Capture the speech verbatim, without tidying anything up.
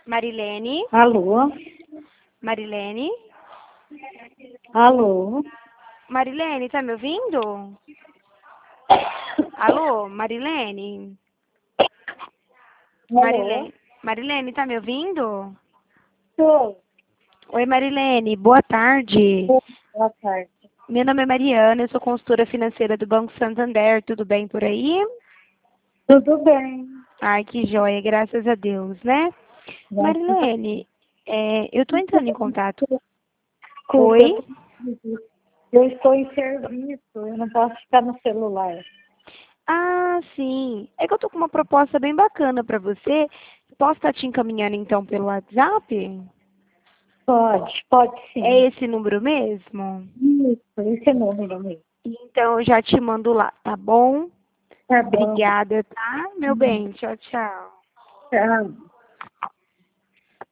Marilene? Alô? Marilene? Alô? Marilene, tá me ouvindo? Alô, Marilene? Marilene, Marilene, tá me ouvindo? Tô. Oi, Marilene, boa tarde. Boa tarde. Meu nome é Mariana, eu sou consultora financeira do Banco Santander, tudo bem por aí? Tudo bem. Ai, que joia, graças a Deus, né? Graças a Marilene, é, eu tô entrando em contato. Desculpa, Oi? eu eu estou em serviço, eu não posso ficar no celular. Ah, sim. É que eu tô com uma proposta bem bacana pra você. Posso estar te encaminhando então pelo WhatsApp? Pode, pode sim. É esse número mesmo? Isso, esse é número mesmo. Então eu já te mando lá, tá bom? Tá bom. Obrigada, tá? Meu bem, tchau, tchau. Tchau.